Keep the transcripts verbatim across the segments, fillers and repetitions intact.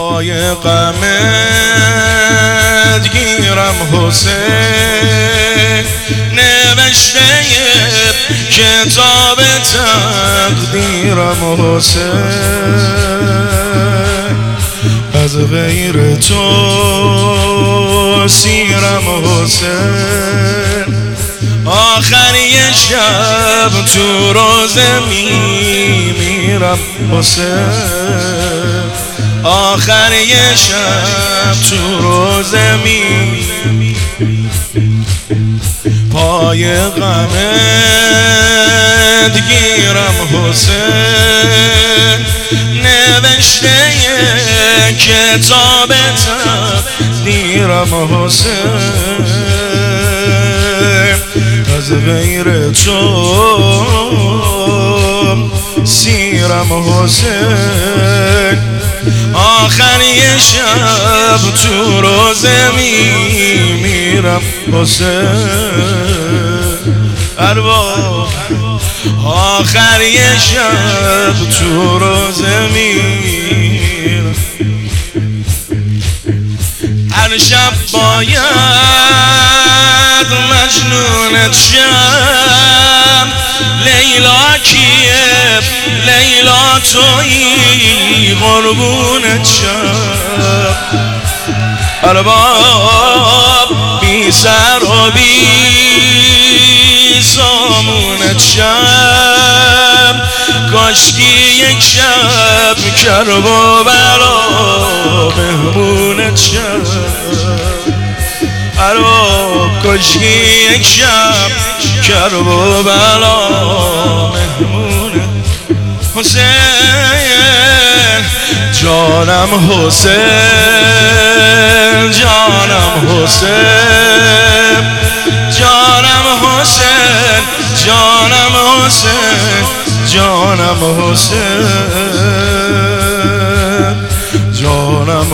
پای غمت گیرم حسین، نوشته کتاب تقدیرم حسین، از غیر تو سیرم حسین، آخر یه شب تو روزه میمیرم حسین، آخر یه شب تو روزه میمیرم. پای غمت گیرم حسین، نوشته کتاب تقدیرم حسین، از غیر تو سیرم حسین، آخر یه شب تو روزه میمیرم حسین، ارباب آخر یه شب تو روزه میمیرم. هر شب باید مجنونت شم، لیلا کیه لیلا تویی قربونت شم، ارباب بی سر و بی سامونت شم، کاشکی یک شب کرب و بلا مهمونت شم، ارباب کاشکی یک شب کرب و بلا مهمونت. حسین جانم حسین، جانم حسین، جانم حسین، جانم حسین، جانم حسین، جانم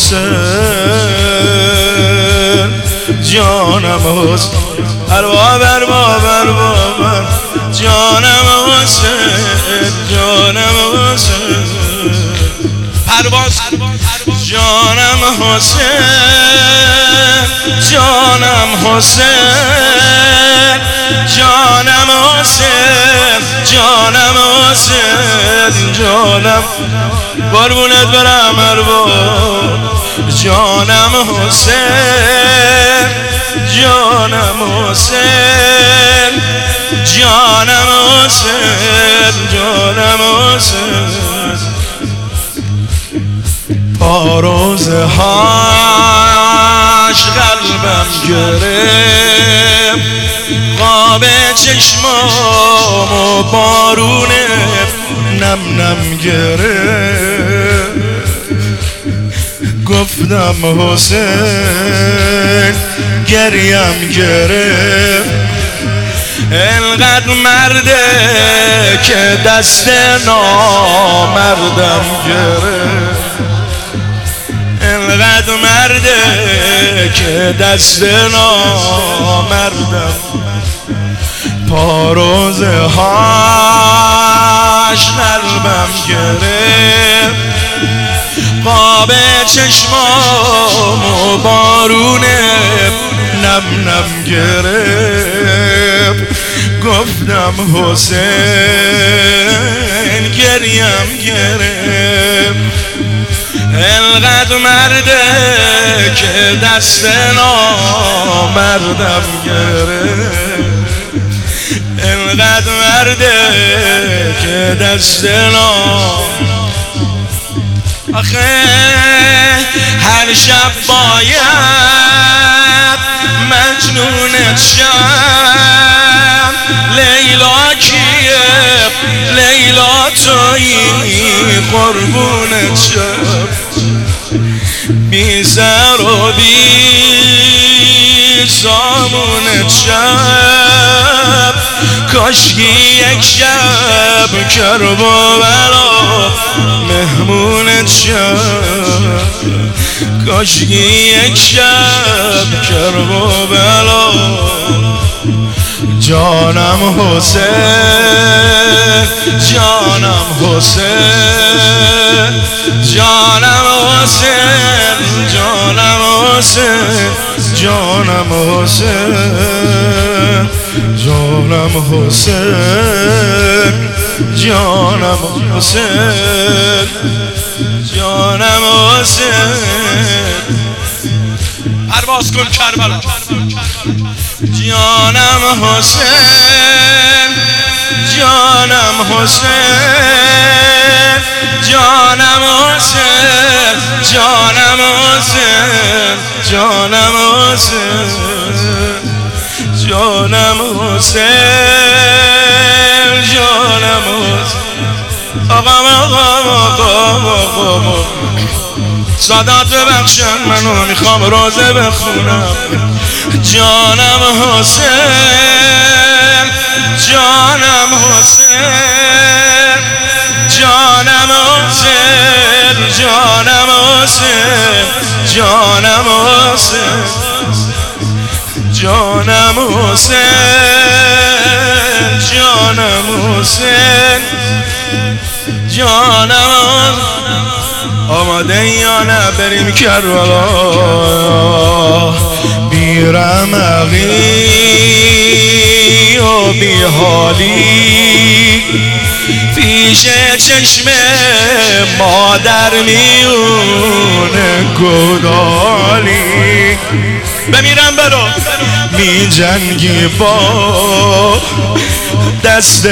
حسین، جانم حسین، ارباب ارباب ارباب جانم حسین، جانم حسین، پرواز جانم حسین، جانم حسین، جانم حسین، جانم حسین، جانم قربونت برم ارباب، جانم حسین، جانم حسین، جانم حسین، جانم حسین. پاروزهاش قلبم گرفت، خواب چشمام و بارون نم نم گرفت، گفتم حسین گریم گرفت، انقدر مرده که دست نامردم گرفت، انقدر مرده که دست نامردم. پاروزهاش قلبم گرفت، خواب چشمام و بارون نم نم گرفت، گفتم حسین گریم گرفت، انقدر مرده که دست نامردم گرفت، انقدر مرده که دست نامردم. آخه هر شب باید مجنونت شم، لیلا کیه لیلا تویی قربونت شم، بی سر و بی سامونت شم، کاشکی یک شب کرب و بلا مهمونت شم، کاشکی یک شب کرب و بلا. جانم حسین، جانم حسین، جانم حسین، جانم حسین، جانم حسین، جانم حسین، جانم حسین، جانم حسین. پرواز کن کربلا. جانم حسین، جانم حسین، جانم حسین، جانم حسین، جانم حسین، جانم حسین، جانم حسین. آقا آقا آقا آقا سادات ببخشن، منو میخوام روزه بخونم. جانم حسین، جانم حسین، جانم حسین، جانم حسین، جانم حسین، جانم حسین، جانم حسین، جانم حسین. آماده یا نه بریم کربلا؟ بی رمقی و بی حالی پیش چشم مادر میونه گدالی. بمیرم برو می جنگی با دست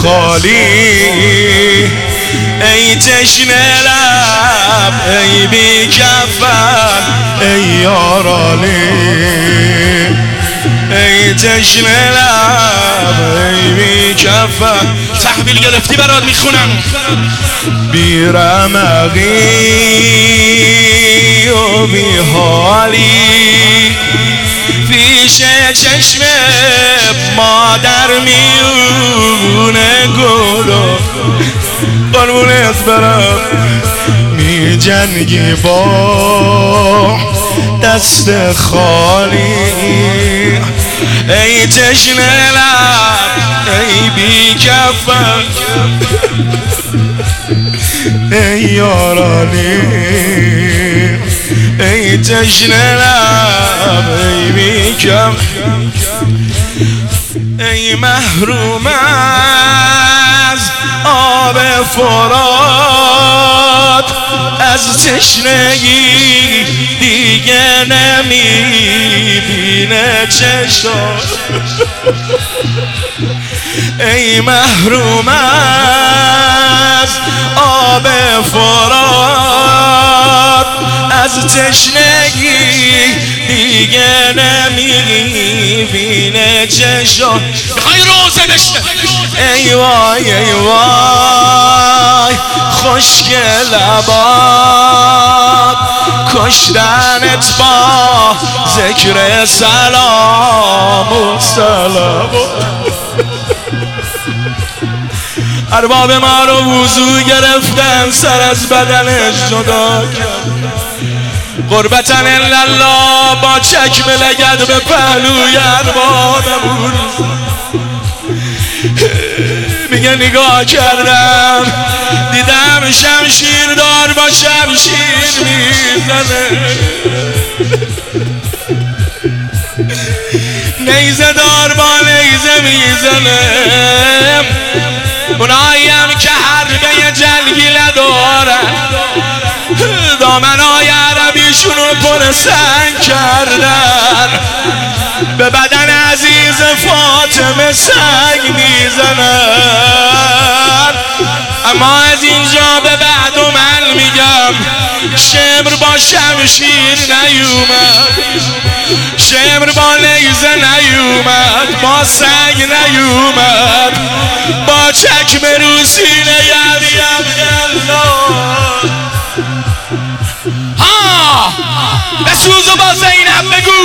خالی. ای تشنه لب ای بی کفن ای یارالی. ای تشنه لب ای بی کفن. تحویل گرفتی برات میخونم. بی رمقی و بی حالی پیش چشم مادر میونه گلو. قربونت برم می جنگی با دست خالی. ای تشنه لب ای بی کفن ای یارالی. ای تشنه لب ای بی کفن. ای محروم از آب فرات، از تشنگی دیگه نمیبینه چشات. ای محروم از آب فرات، از تشنگی دیگه نمیبینه چشات. میخوای روزه بشه. ای وای ای وای خشک لبات، کشتنت با ذکر سلام و سلامات. ارباب ما رو وضو گرفتن، سر از بدنش جدا کرد. قربتن الله با چکم لگد به پهلوی اربابمون. میگه نگاه کردم دیدم شمشیر دار با شمشیر میزنه، نیزه دار با نیزه میزنه. اوناییم که حربه جلگیله دارن، دامنای عربیشون رو پر سنگ کردن، به بدن عزیز فاطمه سنگ میزنن. اما از اینجا به بعد و من میگم شمر با شمشیر نیومد، شمر با نیزه نیومد، با سنگ نیومد، با چکمه رو سینه یریم ها بسوز و با زینب بگو.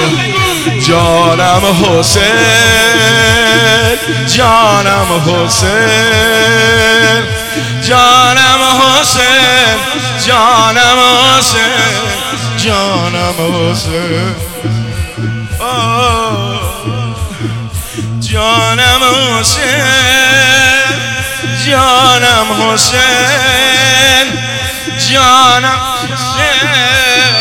جانم حسین، جانم حسین، جانم حسین جانم حسین جانم حسین جانم حسین جانم حسین جانم حسین.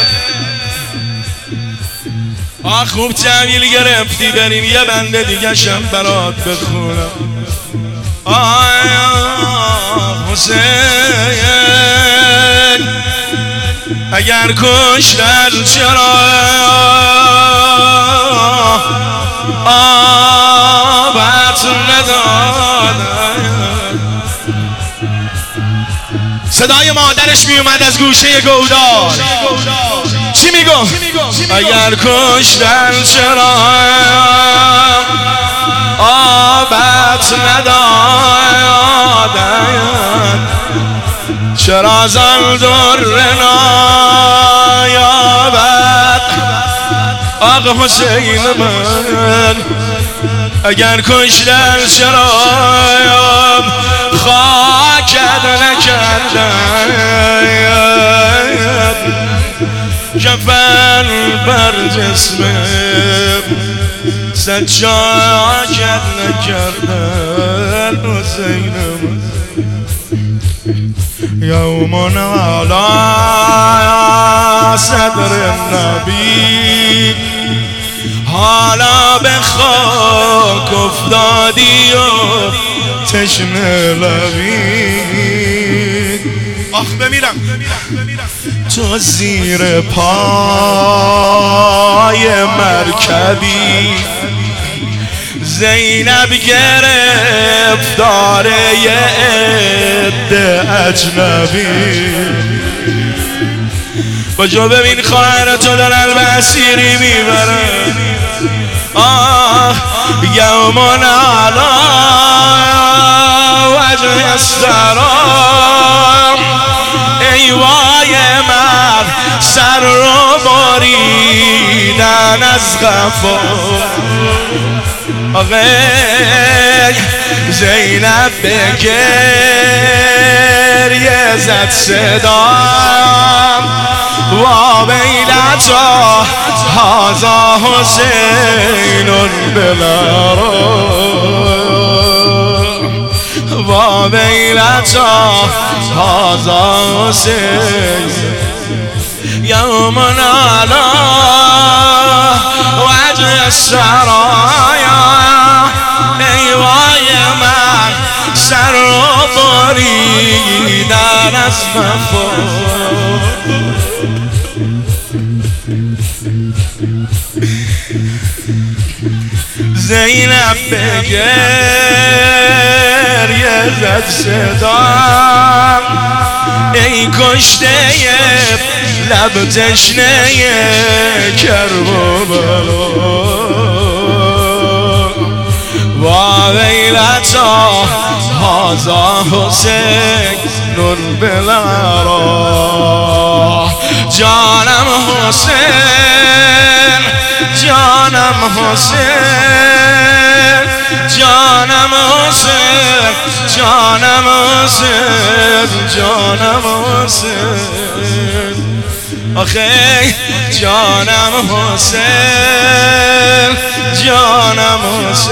آه خوب تحویل گرفتی، بریم یه بنده دیگه شم برات بخونم. آه حسین اگر کشتن چرا آبت ندادن. صدای مادرش می اومد از گوشه گودال. چی میگم؟ اگر کشتن چرا آبت ندادن، چرا زن در نایابد آقا حسین من. اگر کشتن چرا خاکت نکردن، کفن بر جسمم سجاکت نکردن. حسینم یومون علی صدر النبی، حالا به خاک افتادی و تشنه لبی. آخ بمیرم. تو زیر پای مرکبی، زینب گرفتاره یه عده اجنبی. بجا ببین خواهر تو دارن مسیری میبرن. آه یومون علا وجه السرام، ای وای من سر رو بریدن از غفا. آقای زینب به گریه زد صدام، و ویلتا هذا حسین بالارام، و ویلتا هذا حسین یومن علی وجه السرایا. ای وای من سر رو بریدن از وفا. زینب به گریه زد صدام، ای کشته لب تشنه کربلا. و ویلتا هذا حسین بالارا. جانم حسین جانم حسین جانم حسین جانم حسین جانم حسین. آخه جانم حسین جانم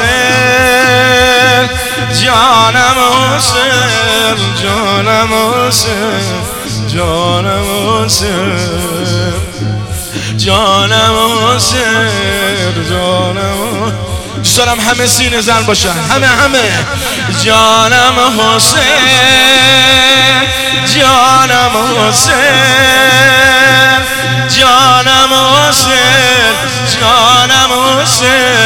حسین جانم حسین جانم حسین جانم حسین جانم حسین جانم. دوست دارم همه سینه زن باشن، همه همه. جانم حسین جانم حسین جانم حسین جانم حسین